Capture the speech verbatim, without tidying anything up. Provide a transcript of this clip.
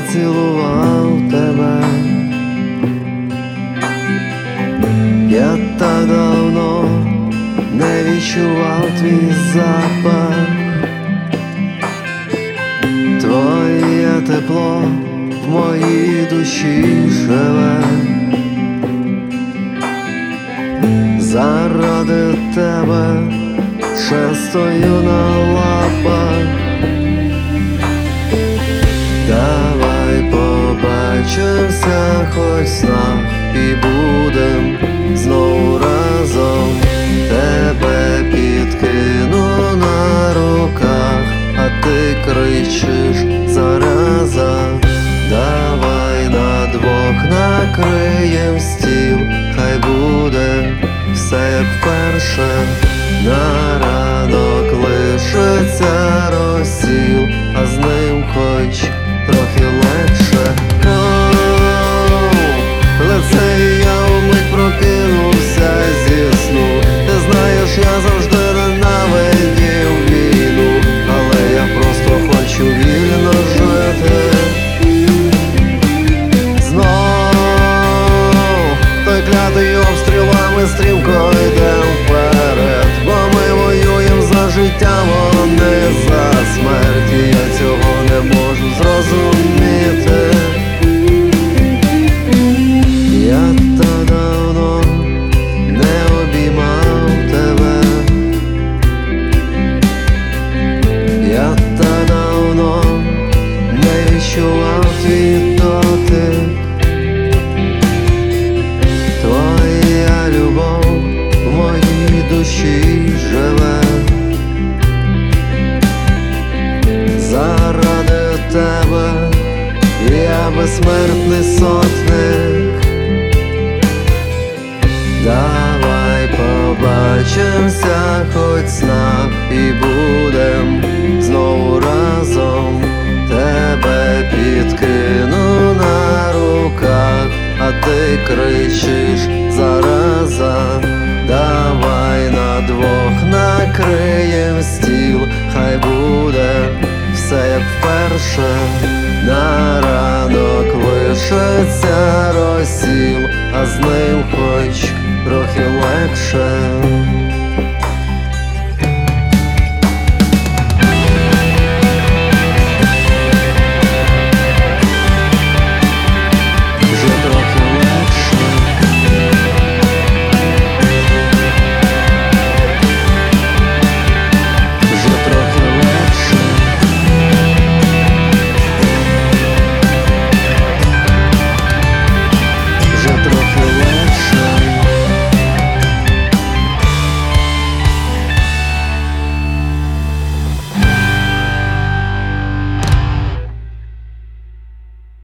цілував тебе. Я так давно не відчував твій запах, твоє тепло в моїй душі живе. Заради тебе ще стою на лапах. Давай побачимося хоч в снах і будем знову разом. Тебе підкину на руках, а ти кричиш зараза. Давай на двох накриєм стіл, хай буде все як вперше. На ранок лишиться розсіл, а з ним хоч трохи легше. Лице я вмить прокинувся зі сну. Ти знаєш, я завжди ненавидів війну, але я просто хочу вільно жити. Знов той клятий обстріл, а ми стрімко йдем вперед, бо ми воюєм за життя, вони за смерть. І я цього не можу зрозуміти. Я так давно не обіймав тебе. Я так давно не відчував твій дотик. Твоя любов в моїй душі живе. Заради тебе я безсмертний сотник. Давай побачимося хоч в снах і будем знову разом. Тебе підкину на руках, а ти кричиш зараза. Давай на двох накриєм стіл, хай буде все як вперше. На ранок лишиться розсіл, а з ним хоч трохи легше.